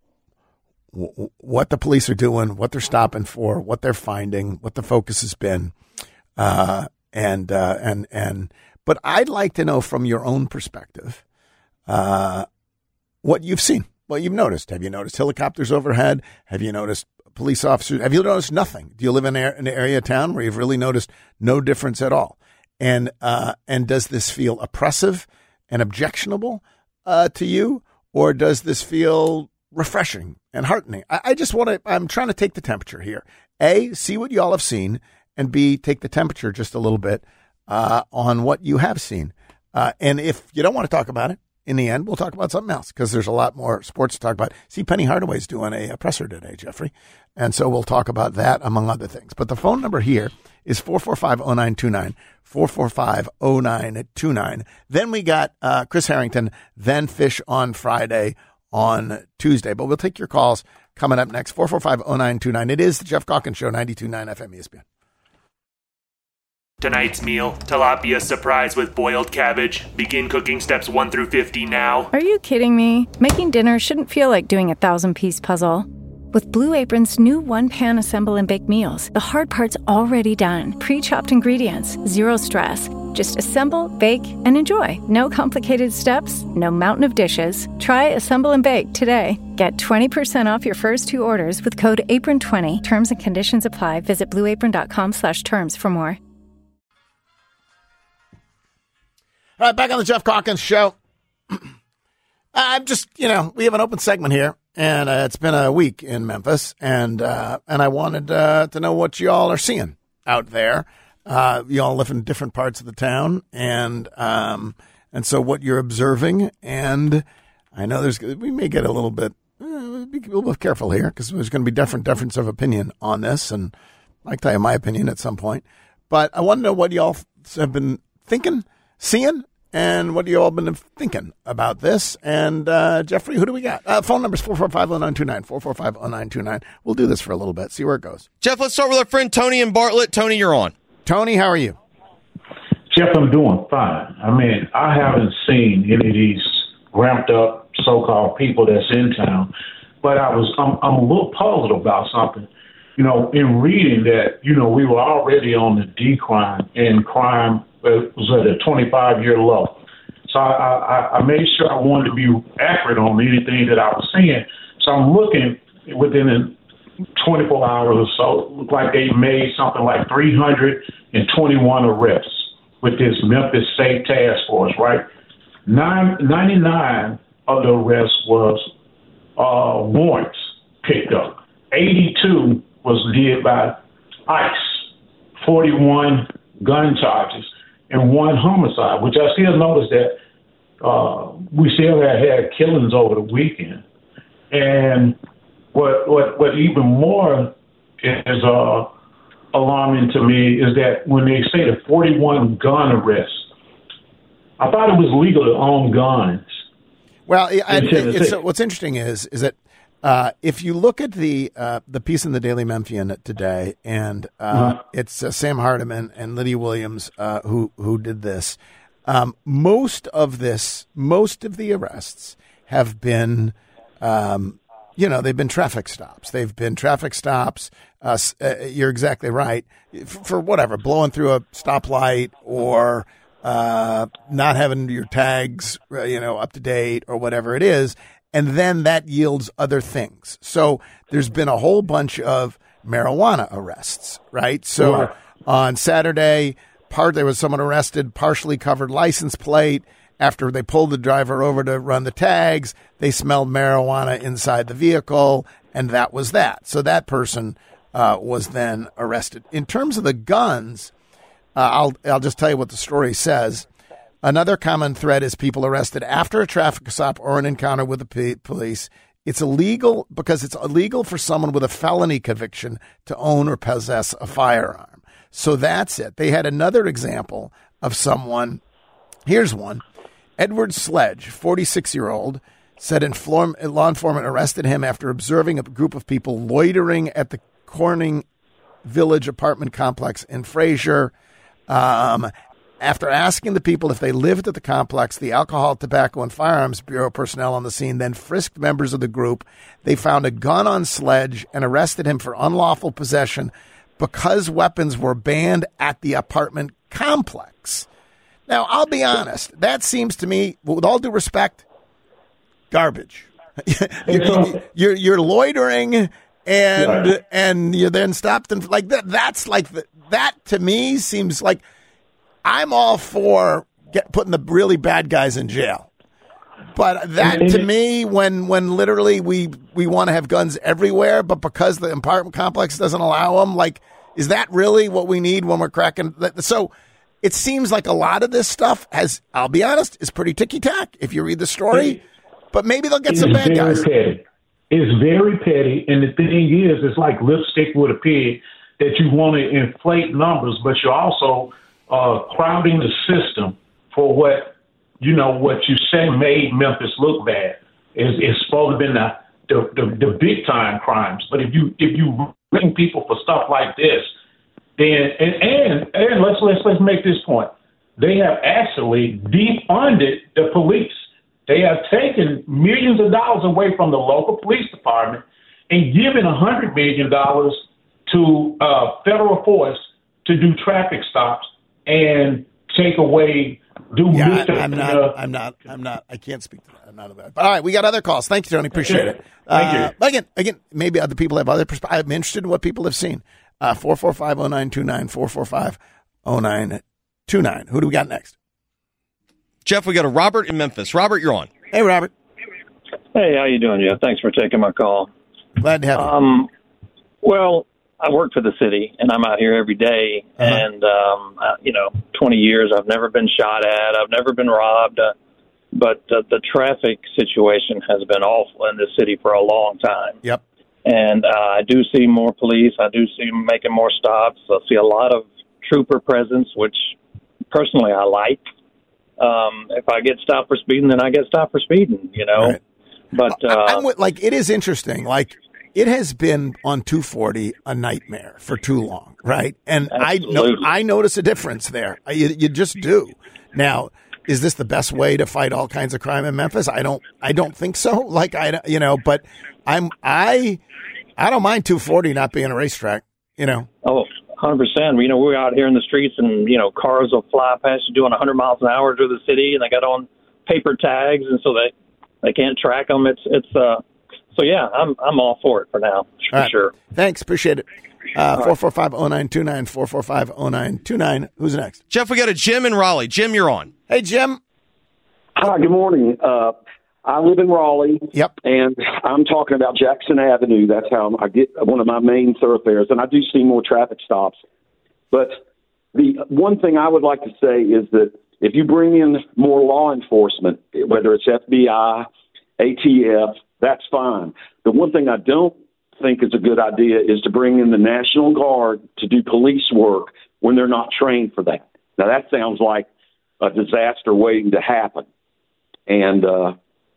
w- what the police are doing, what they're stopping for, what they're finding, what the focus has been, uh, and uh, and and. But I'd like to know from your own perspective uh, what you've seen, what you've noticed. Have you noticed helicopters overhead? Have you noticed police officers? Have you noticed nothing? Do you live in an area of town where you've really noticed no difference at all? And uh, and does this feel oppressive and objectionable uh, to you, or does this feel refreshing and heartening? I, I just want to. I'm trying to take the temperature here. A, see what y'all have seen, and B, take the temperature just a little bit uh, on what you have seen. Uh, and if you don't want to talk about it, in the end, we'll talk about something else because there's a lot more sports to talk about. See, Penny Hardaway's doing a, a presser today, Jeffrey. And so we'll talk about that, among other things. But the phone number here is four four five, oh nine two nine, four four five, oh nine two nine. Then we got uh, Chris Harrington, then Fish on Friday, on Tuesday. But we'll take your calls coming up next. four four five, oh nine two nine. It is the Jeff Calkins Show, ninety-two point nine F M E S P N. Tonight's meal, tilapia surprise with boiled cabbage. Begin cooking steps one through fifty now. Are you kidding me? Making dinner shouldn't feel like doing a thousand-piece puzzle. With Blue Apron's new one-pan assemble and bake meals, the hard part's already done. Pre-chopped ingredients, zero stress. Just assemble, bake, and enjoy. No complicated steps, no mountain of dishes. Try Assemble and Bake today. Get twenty percent off your first two orders with code apron twenty. Terms and conditions apply. Visit blueapron.com slash terms for more. All right, back on the Jeff Calkins Show. I'm just, you know, we have an open segment here, and uh, it's been a week in Memphis, and uh, and I wanted uh, to know what y'all are seeing out there. Uh, y'all live in different parts of the town, and um, and so what you're observing. And I know there's we may get a little bit uh, be a little bit careful here because there's going to be different difference of opinion on this, and I can tell you my opinion at some point. But I want to know what y'all have been thinking, seeing. And what have you all been thinking about this? And, uh, Jeffrey, who do we got? Uh, phone number is four four five, oh nine two nine, four four five, oh nine two nine. We'll do this for a little bit, see where it goes. Jeff, let's start with our friend Tony in Bartlett. Tony, you're on. Tony, how are you? Jeff, I'm doing fine. I mean, I haven't seen any of these ramped up so-called people that's in town, but I was, I'm, I'm a little puzzled about something. You know, in reading that, you know, we were already on the decline in crime. It was at a twenty-five year low. So I, I, I made sure I wanted to be accurate on anything that I was seeing. So I'm looking within twenty-four hours or so, it looked like they made something like three hundred twenty-one arrests with this Memphis State Task Force, right? Nine, ninety-nine of the arrests was uh, warrants picked up. eighty-two was did by ICE, forty-one gun charges, and one homicide, which I still noticed that uh, we still had, had killings over the weekend. And what what what even more is uh, alarming to me is that when they say the forty-one gun arrests, I thought it was legal to own guns. Well, I, it's, what's interesting is is that uh, if you look at the uh, the piece in the Daily Memphian today, and uh, uh-huh. it's uh, Sam Hardiman and Lydia Williams uh, who who did this. Um, most of this, most of the arrests have been, um, you know, they've been traffic stops. They've been traffic stops. Uh, uh, you're exactly right. For, for whatever, blowing through a stoplight or uh, not having your tags, you know, up to date or whatever it is. And then that yields other things. So there's been a whole bunch of marijuana arrests, right? So right. on Saturday, part there was someone arrested, partially covered license plate. After they pulled the driver over to run the tags, they smelled marijuana inside the vehicle, and that was that. So that person uh, was then arrested. In terms of the guns, uh, I'll I'll just tell you what the story says. Another common thread is people arrested after a traffic stop or an encounter with the p- police. It's illegal because it's illegal for someone with a felony conviction to own or possess a firearm. So that's it. They had another example of someone. Here's one. Edward Sledge, forty-six-year-old, said inform- law enforcement arrested him after observing a group of people loitering at the Corning Village apartment complex in Fraser. Um, After asking the people if they lived at the complex, the Alcohol, Tobacco, and Firearms Bureau personnel on the scene then frisked members of the group. They found a gun on Sledge and arrested him for unlawful possession because weapons were banned at the apartment complex. Now, I'll be honest. That seems to me, with all due respect, garbage. you're, you're, you're loitering and yeah. and you're then stopped and like that. That's like the, that to me seems like. I'm all for get, putting the really bad guys in jail. But that, to me, when when literally we, we want to have guns everywhere, but because the apartment complex doesn't allow them, like, is that really what we need when we're cracking? So it seems like a lot of this stuff has, I'll be honest, is pretty ticky-tack if you read the story. But maybe they'll get some bad guys. Petty. It's very petty. And the thing is, it's like lipstick with a pig that you want to inflate numbers, but you're also Uh, crowding the system for what, you know, what you say made Memphis look bad. It's, it's supposed to have been the, the, the, the big time crimes. But if you if you bring people for stuff like this, then and and, and let's let's let's make this point. They have actually defunded the police. They have taken millions of dollars away from the local police department and given a hundred million dollars to uh, federal force to do traffic stops and take away. Do yeah, I, I'm not. Uh, I'm not. I'm not. I can't speak to that. I'm not about it. But all right, we got other calls. Thank you, Tony. Appreciate it. Thank uh, you. Again, again, maybe other people have other perspectives. I'm interested in what people have seen. Uh, four four five oh nine two nine four four five oh nine two nine. Who do we got next? Jeff, we got a Robert in Memphis. Robert, you're on. Hey, Robert. Hey, how you doing, Jeff? Thanks for taking my call. Glad to have you. Um, well, I work for the city, and I'm out here every day. Uh-huh. And, um, uh, you know, twenty years, I've never been shot at. I've never been robbed. Uh, but uh, the traffic situation has been awful in this city for a long time. Yep. And uh, I do see more police. I do see them making more stops. I see a lot of trooper presence, which personally I like. Um, if I get stopped for speeding, then I get stopped for speeding, you know. Right. But uh, I'm with, like, it is interesting. Like, it has been on two forty a nightmare for too long, right? And absolutely. I know I notice a difference there. You, you just do. Now, is this the best way to fight all kinds of crime in Memphis? I don't. I don't think so. Like I, you know, but I'm I, I don't mind two forty not being a racetrack. You know. Oh, one hundred percent. You know, we're out here in the streets, and you know, cars will fly past you doing one hundred miles an hour through the city, and they got on paper tags, and so they they can't track them. It's it's uh. So, yeah, I'm I'm all for it for now, for right. sure. Thanks. Appreciate it. Uh, four four five oh nine two nine, four four five oh nine two nine. Who's next? Jeff, we got a Jim in Raleigh. Jim, you're on. Hey, Jim. Hi, good morning. Uh, I live in Raleigh. Yep. And I'm talking about Jackson Avenue. That's how I get one of my main thoroughfares. And I do see more traffic stops. But the one thing I would like to say is that if you bring in more law enforcement, whether it's F B I, A T F, that's fine. The one thing I don't think is a good idea is to bring in the National Guard to do police work when they're not trained for that. Now, that sounds like a disaster waiting to happen. And uh,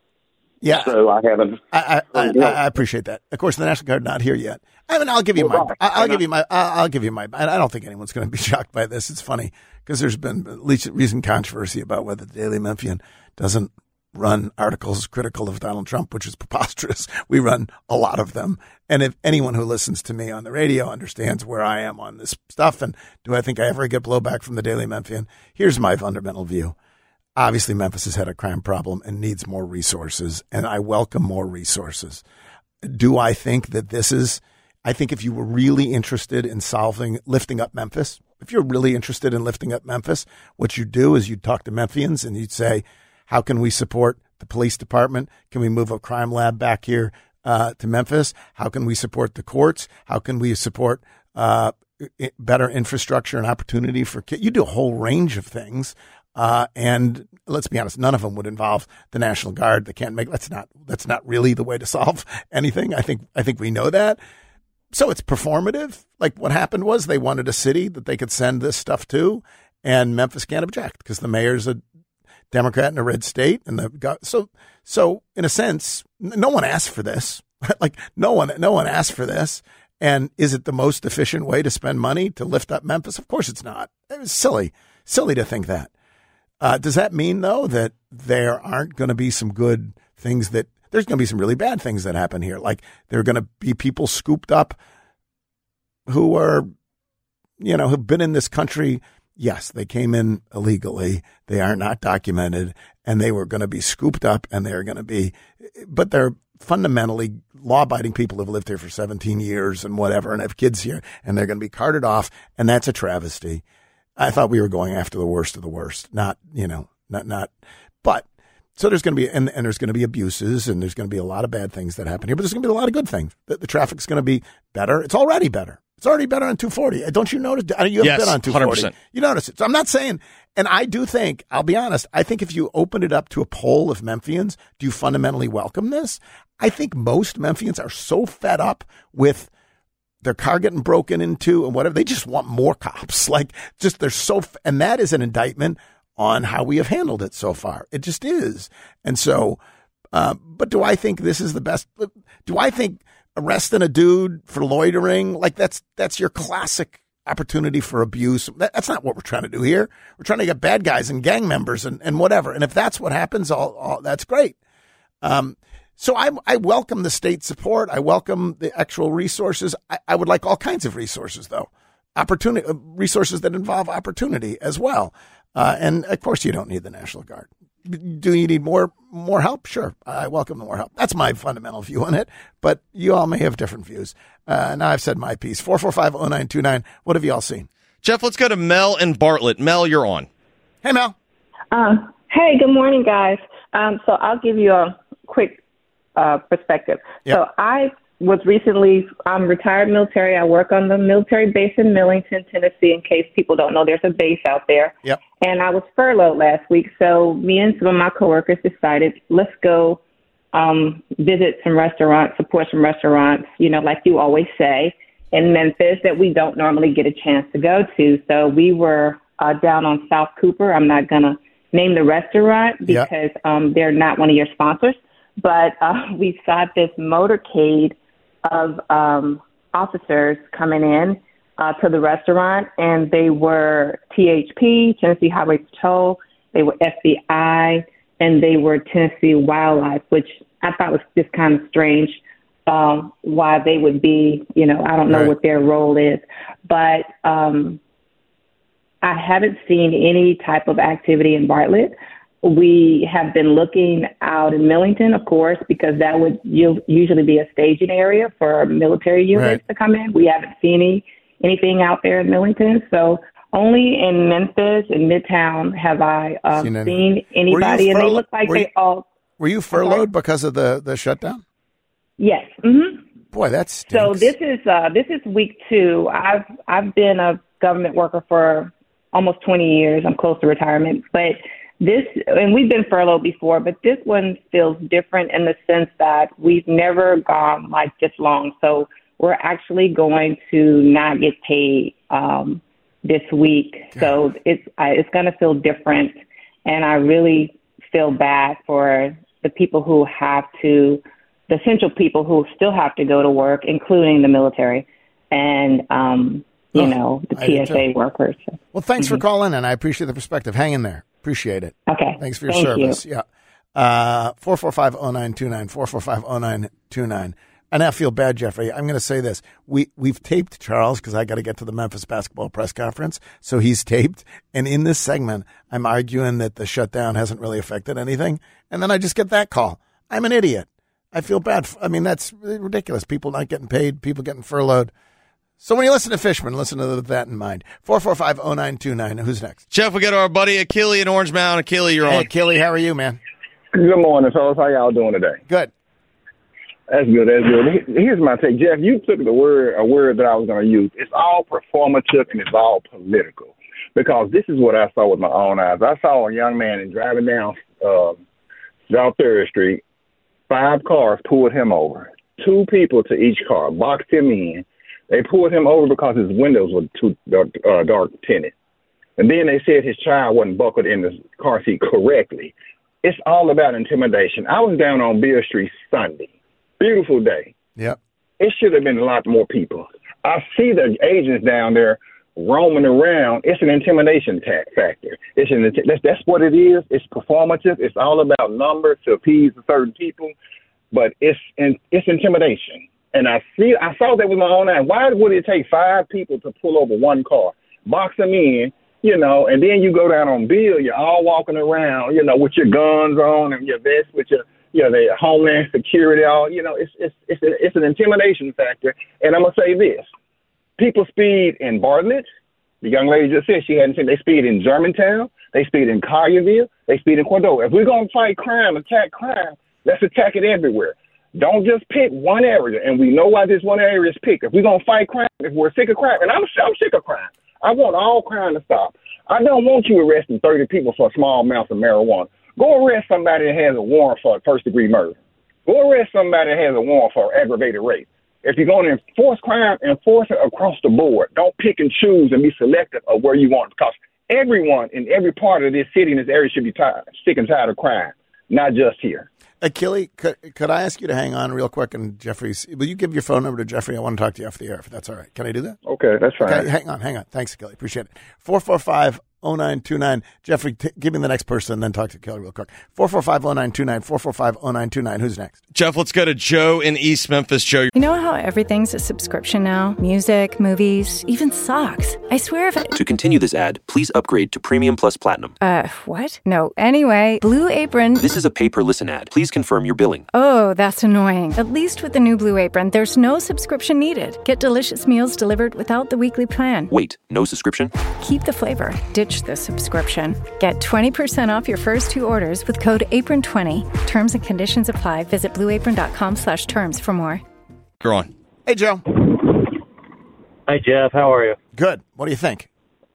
yeah, so I haven't. I, I, I, I appreciate that. Of course, the National Guard not here yet. I mean, I'll give you well, my. right. I'll give you my. I'll give you my. I don't think anyone's going to be shocked by this. It's funny because there's been at least recent controversy about whether the Daily Memphian doesn't run articles critical of Donald Trump, which is preposterous. We run a lot of them. And if anyone who listens to me on the radio understands where I am on this stuff, and do I think I ever get blowback from the Daily Memphian? Here's my fundamental view. Obviously, Memphis has had a crime problem and needs more resources, and I welcome more resources. Do I think that this is, I think if you were really interested in solving, lifting up Memphis, if you're really interested in lifting up Memphis, what you do is you'd talk to Memphians and you'd say, how can we support the police department? Can we move a crime lab back here uh, to Memphis? How can we support the courts? How can we support uh, better infrastructure and opportunity for kids? You do a whole range of things. Uh, and let's be honest, none of them would involve the National Guard. They can't make, that's not, that's not really the way to solve anything. I think, I think we know that. So it's performative. Like what happened was they wanted a city that they could send this stuff to, and Memphis can't object because the mayor's a Democrat in a red state. And the, so, so in a sense, no one asked for this. Like no one, no one asked for this. And is it the most efficient way to spend money to lift up Memphis? Of course it's not. It was silly, silly to think that. Uh, does that mean, though, that there aren't going to be some good things that there's going to be some really bad things that happen here? Like there are going to be people scooped up who are, you know, who've been in this country. Yes, they came in illegally. They are not documented, and they were going to be scooped up, and they're going to be, but they're fundamentally law-abiding people who've lived here for seventeen years and whatever, and have kids here, and they're going to be carted off, and that's a travesty. I thought we were going after the worst of the worst, not, you know, not, not, but so there's going to be, and, and there's going to be abuses, and there's going to be a lot of bad things that happen here, but there's going to be a lot of good things. The, the traffic's going to be better. It's already better. It's already better on two forty. Don't you notice? You haven't yes, been on two forty. one hundred percent. You notice it. So I'm not saying, and I do think, I'll be honest, I think if you open it up to a poll of Memphians, do you fundamentally welcome this? I think most Memphians are so fed up with their car getting broken into and whatever. They just want more cops. Like just they're so, and that is an indictment on how we have handled it so far. It just is. And so Uh, but do I think this is the best? Do I think arresting a dude for loitering, like that's that's your classic opportunity for abuse? That, that's not what we're trying to do here. We're trying to get bad guys and gang members and, and whatever. And if that's what happens, all, all that's great. Um, so I, I welcome the state support. I welcome the actual resources. I, I would like all kinds of resources, though. Opportunity resources that involve opportunity as well. Uh, and of course, you don't need the National Guard. Do you need more more help? Sure, I welcome more help. That's my fundamental view on it. But you all may have different views. Uh, now I've said my piece. four four five oh nine two nine. What have you all seen? Jeff, let's go to Mel and Bartlett. Mel, you're on. Hey, Mel. Uh, hey, good morning, guys. Um, so I'll give you a quick uh, perspective. Yep. So I was recently, I'm retired military. I work on the military base in Millington, Tennessee, in case people don't know there's a base out there. Yep. And I was furloughed last week, so me and some of my coworkers decided, let's go um, visit some restaurants, support some restaurants, you know, like you always say, in Memphis that we don't normally get a chance to go to. So we were uh, down on South Cooper. I'm not going to name the restaurant because yep. um, they're not one of your sponsors. But uh, we saw this motorcade of um, officers coming in uh, to the restaurant, and they were T H P, Tennessee Highway Patrol, they were F B I, and they were Tennessee Wildlife, which I thought was just kind of strange um, why they would be, you know, I don't know right. what their role is. But um, I haven't seen any type of activity in Bartlett. We have been looking out in Millington, of course, because that would usually be a staging area for military units right. to come in. We haven't seen any, anything out there in Millington. So only in Memphis and Midtown have I um, seen, seen anybody, and they look like were they you, all. Were you furloughed because of the, the shutdown? Yes. Mm-hmm. Boy, that's so. This is uh, this is week two. I've I've been a government worker for almost twenty years. I'm close to retirement, but. This, and we've been furloughed before, but this one feels different in the sense that we've never gone like this long. So we're actually going to not get paid um, this week. Yeah. So it's uh, it's going to feel different, and I really feel bad for the people who have to, the essential people who still have to go to work, including the military and um, you oh, know the T S A workers. Well, thanks mm-hmm. for calling, and I appreciate the perspective. Hang in there. Appreciate it. Okay. Thanks for your Thank service. You. Yeah. Uh, four four five oh nine two nine, four four five oh nine two nine. And I feel bad, Jeffrey. I'm going to say this. We, we've taped Charles because I got to get to the Memphis basketball press conference. So he's taped. And in this segment, I'm arguing that the shutdown hasn't really affected anything. And then I just get that call. I'm an idiot. I feel bad. I mean, that's ridiculous. People not getting paid, people getting furloughed. So when you listen to Fishman, listen to that in mind. four four five oh nine two nine. Who's next? Jeff, we got our buddy Achille in Orange Mound. Achille, you're hey, on. Achille, how are you, man? Good morning, fellas. How y'all doing today? Good. That's good. That's good. Here's my take. Jeff, you took the word, a word that I was going to use. It's all performative and it's all political. Because this is what I saw with my own eyes. I saw a young man driving down uh, down Third Street. Five cars pulled him over. Two people to each car, boxed him in. They pulled him over because his windows were too dark, uh, dark tinted. And then they said his child wasn't buckled in the car seat correctly. It's all about intimidation. I was down on Beale Street Sunday. Beautiful day. Yep. It should have been a lot more people. I see the agents down there roaming around. It's an intimidation ta- factor. It's an, that's, that's what it is. It's performative. It's all about numbers to appease certain people. But it's it's intimidation. And I see, I saw that with my own eyes. Why would it take five people to pull over one car, box them in, you know, and then you go down on Bill, you're all walking around, you know, with your guns on and your vest with your, you know, the Homeland Security, all, you know, it's it's it's, a, it's an intimidation factor. And I'm going to say this. People speed in Bartlett. The young lady just said she hadn't seen, they speed in Germantown. They speed in Collierville. They speed in Cordova. If we're going to fight crime, attack crime, let's attack it everywhere. Don't just pick one area, and we know why this one area is picked. If we're going to fight crime, if we're sick of crime, and I'm, I'm sick of crime. I want all crime to stop. I don't want you arresting thirty people for small amounts of marijuana. Go arrest somebody that has a warrant for first-degree murder. Go arrest somebody that has a warrant for aggravated rape. If you're going to enforce crime, enforce it across the board. Don't pick and choose and be selective of where you want, because everyone in every part of this city in this area should be tired, sick and tired of crime. not just here. Achille, could, could I ask you to hang on real quick? And Jeffrey's, will you give your phone number to Jeffrey? I want to talk to you off the air, if that's all right. Can I do that? Okay, that's fine. Okay, hang on, hang on. Thanks, Achille. Appreciate it. four four five, oh nine two nine. Jeffrey, t- give me the next person, then talk to Kelly real quick. four four five, oh nine two nine. four four five, oh nine two nine. Who's next? Jeff, let's go to Joe in East Memphis. Joe. You know how everything's a subscription now? Music, movies, even socks. I swear if I... To continue this ad, please upgrade to Premium Plus Platinum. Uh, what? No, anyway, Blue Apron... This is a pay-per-listen ad. Please confirm your billing. Oh, that's annoying. At least with the new Blue Apron, there's no subscription needed. Get delicious meals delivered without the weekly plan. Wait, no subscription? Keep the flavor. Ditch the subscription. Get twenty percent off your first two orders with code apron twenty. Terms and conditions apply. Visit blueapron.com slash terms for more. Go on. Hey, Joe. Hey, Jeff. How are you? Good. What do you think?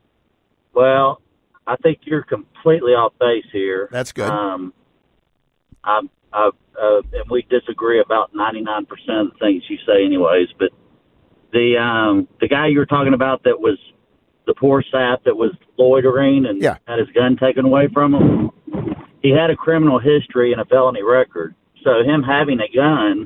Well, I think you're completely off base here. That's good. Um, I, I, uh, and we disagree about ninety-nine percent of the things you say anyways, but the um, the guy you were talking about that was the poor sap that was loitering and yeah. had his gun taken away from him, he had a criminal history and a felony record. So him having a gun,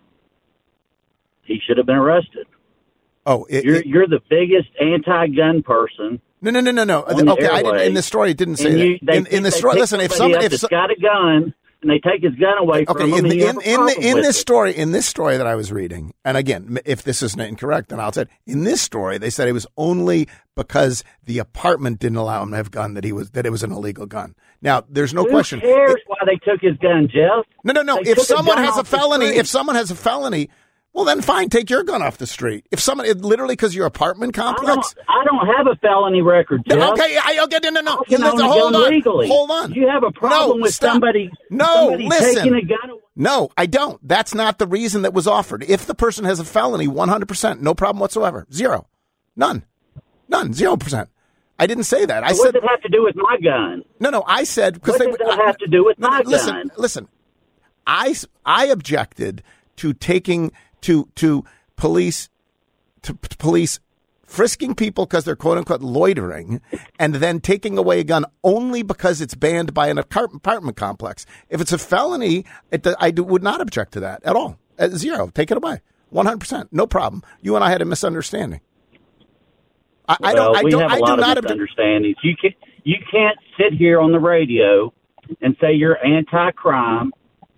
he should have been arrested. Oh, it, you're it, you're the biggest anti-gun person. No, no, no, no, no. Okay, I didn't, in the story, it didn't say you, that. In, in the story, listen, if somebody if so, got a gun and they take his gun away from okay, him, in, in, in, the, in this it. story, in this story that I was reading, and again, if this isn't incorrect, then I'll say it. In this story, they said it was only because the apartment didn't allow him to have a gun that he was that it was an illegal gun. Now, there's no Who question. Who cares it, why they took his gun, Jeff? No, no, no. They if someone has a felony, if street. someone has a felony. Well, then fine, take your gun off the street. If someone, it, literally because your apartment complex. I don't, I don't have a felony record, Jeff. Okay, I, okay, no, no, no. I can Listen, own a hold gun on, legally. hold on. You have a problem no, with stop. somebody, no, somebody listen. taking a gun away? No, I don't. That's not the reason that was offered. If the person has a felony, one hundred percent, no problem whatsoever. Zero. None. None. Zero percent. I didn't say that. I so said. What does it have to do with my gun? No, no, I said. What they, does that I, have to do with no, my listen, gun? Listen, I, I objected to taking, to, to police, to, to police frisking people because they're quote unquote loitering and then taking away a gun only because it's banned by an apartment complex. If it's a felony, it, I do, would not object to that at all. At zero. Take it away. one hundred percent. No problem. You and I had a misunderstanding. I, well, I don't, I we don't, have a I lot do of not misunderstandings. You can't, you can't sit here on the radio and say you're anti-crime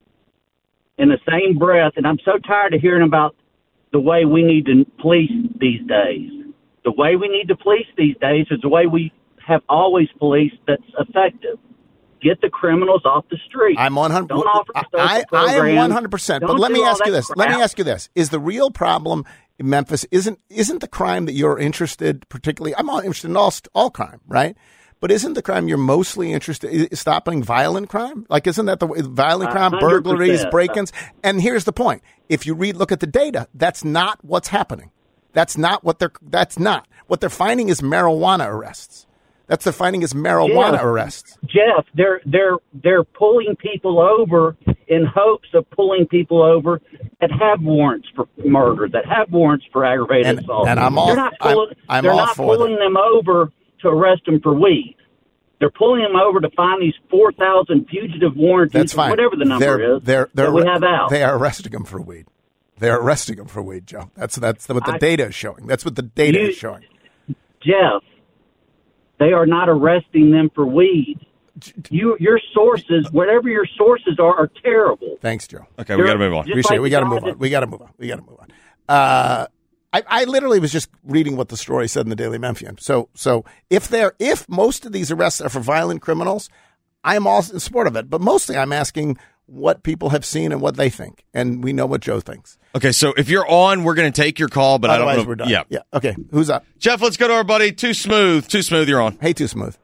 in the same breath. And I'm so tired of hearing about the way we need to police these days. The way we need to police these days is the way we have always policed that's effective. Get the criminals off the street. I'm one hundred. Don't offer I, I am one hundred percent. But let me ask you this. Crap. Let me ask you this: is the real problem in Memphis isn't isn't the crime that you're interested particularly? I'm all interested in all all crime, right? But isn't the crime you're mostly interested in stopping violent crime? Like, isn't that the violent crime, one hundred percent. burglaries, break-ins? And here's the point: if you read, look at the data, that's not what's happening. That's not what they're. That's not what they're finding is marijuana arrests. That's they're finding is marijuana Jeff, arrests. Jeff, they're they're they're pulling people over in hopes of pulling people over that have warrants for murder, that have warrants for aggravated and, assault. And I'm all. They're not pulling, I'm, I'm they're all not for pulling them. them over to arrest them for weed. They're pulling them over to find these four thousand fugitive warranties, That's fine. whatever the number they're, is they're, they're, that we have out. They are arresting them for weed. They're arresting them for weed, Joe. That's that's what the I, data is showing. That's what the data you, is showing. Jeff, they are not arresting them for weed. You, your sources, whatever your sources are, are terrible. Thanks, Joe. Okay, we got to move on. Appreciate like it. We got to move that, on. We got to move on. We got to move on. Uh, I, I literally was just reading what the story said in the Daily Memphian. So, so if they're if most of these arrests are for violent criminals, I'm all in support of it. But mostly, I'm asking what people have seen and what they think, and we know what Joe thinks. Okay, so if you're on, we're going to take your call, but Otherwise, I don't know. We're done. Yeah, yeah. Okay, who's up? Jeff, let's go to our buddy Too Smooth. Too Smooth, you're on. Hey, Too Smooth.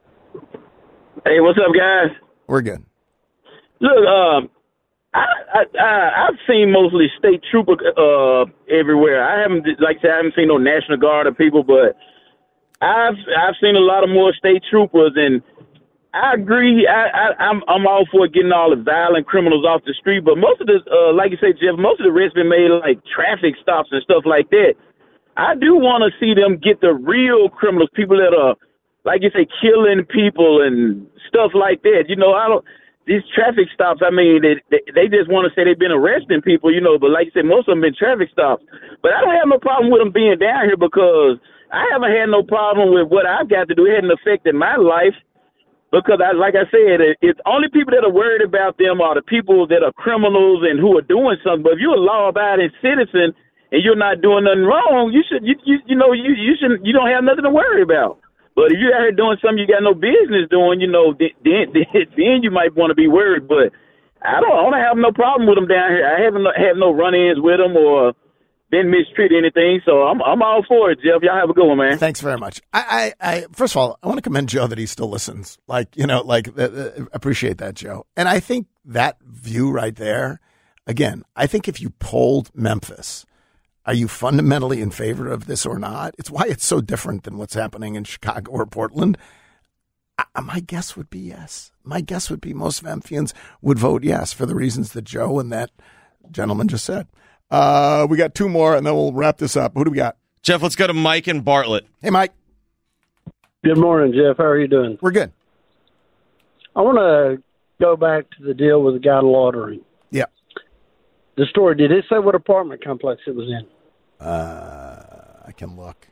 Hey, what's up, guys? We're good. Look, um, I, I, I I've seen mostly state trooper uh, everywhere. I haven't, like I said, I haven't seen no National Guard or people, but I've I've seen a lot of more state troopers, and I agree. I, I I'm I'm all for getting all the violent criminals off the street, but most of the, uh, like you said, Jeff, most of the arrests been made like traffic stops and stuff like that. I do want to see them get the real criminals, people that are, like you say, killing people and stuff like that. You know, I don't. these traffic stops, I mean, they, they, they just want to say they've been arresting people, you know, but like you said, most of them been traffic stops. But I don't have no problem with them being down here because I haven't had no problem with what I've got to do. It hadn't affected my life because, I, like I said, it, it's only people that are worried about them are the people that are criminals and who are doing something. But if you're a law-abiding citizen and you're not doing nothing wrong, you should, you, you, you know, you, you shouldn't, you don't have nothing to worry about. But if you're out here doing something you got no business doing, you know, then, then, then you might want to be worried. But I don't, I don't have no problem with them down here. I haven't have no run-ins with them or been mistreated anything. So I'm, I'm all for it, Jeff. Y'all have a good one, man. Thanks very much. I, I, I first of all, I want to commend Joe that he still listens. Like, you know, like uh, uh, appreciate that, Joe. And I think that view right there, again, I think if you polled Memphis, are you fundamentally in favor of this or not? It's why it's so different than what's happening in Chicago or Portland. I, my guess would be yes. My guess would be most Memphians would vote yes for the reasons that Joe and that gentleman just said. Uh, we got two more, and then we'll wrap this up. Who do we got? Jeff, let's go to Mike and Bartlett. Hey, Mike. Good morning, Jeff. How are you doing? We're good. I want to go back to the deal with the guy laundering. Yeah. The story, did it say what apartment complex it was in? Uh, I can look.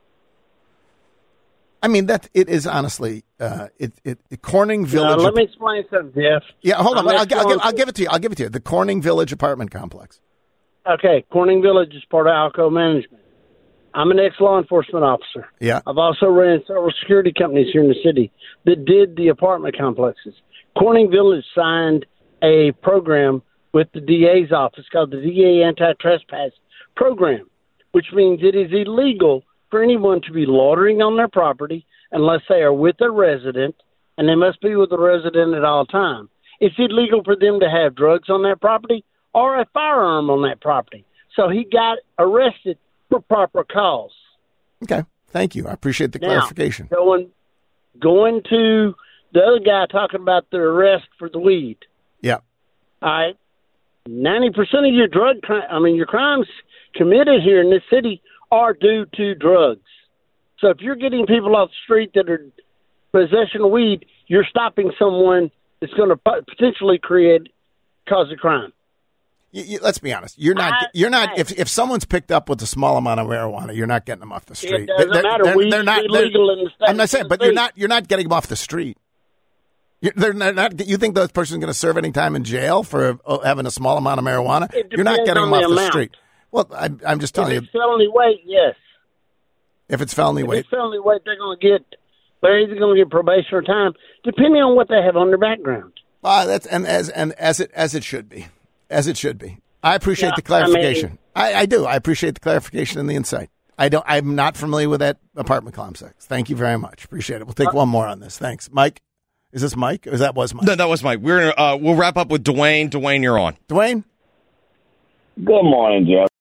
I mean, that it is honestly, uh, it, it, it Corning Village. Now, let me explain something, Jeff. Yeah, hold on. I'm I'll, I'll, give, going- I'll give it to you. I'll give it to you. The Corning Village apartment complex. Okay, Corning Village is part of Alco Management. I'm an ex-law enforcement officer. Yeah. I've also ran several security companies here in the city that did the apartment complexes. Corning Village signed a program with the D A's office called the D A Anti-Trespass Program, which means it is illegal for anyone to be loitering on their property unless they are with a resident, and they must be with a resident at all times. It's illegal for them to have drugs on that property or a firearm on that property. So he got arrested for proper cause. Okay. Thank you. I appreciate the Now, clarification. Going, going to the other guy talking about the arrest for the weed. Yeah. All right. ninety percent of your drug crime, I mean, your crimes committed here in this city are due to drugs. So if you're getting people off the street that are possession of weed, you're stopping someone that's going to potentially create, cause a crime. You, you, let's be honest. You're not. I, you're not. I, If if someone's picked up with a small amount of marijuana, you're not getting them off the street. It doesn't they're, matter. They're, Weed's they're not illegal they're, in the state. I'm not saying, but you're not. You're not getting them off the street. You're, they're not, not. You think those person's going to serve any time in jail for uh, having a small amount of marijuana? You're not getting them the off amount. the street. Well, I, I'm just telling if you. If it's felony weight, yes. If it's felony if weight, it's felony weight, they're going to get. They're either going to get probation or time, depending on what they have on their background. Uh, that's and as and as it as it should be, as it should be. I appreciate Yeah, the clarification. I, mean, I, I do. I appreciate the clarification and the insight. I don't. I'm not familiar with that apartment complex. Thank you very much. Appreciate it. We'll take one more on this. Thanks, Mike. Is this Mike? Or that was Mike? No, that was Mike. We're uh, we'll wrap up with Dwayne. Dwayne, you're on. Dwayne. Good morning, Jeff.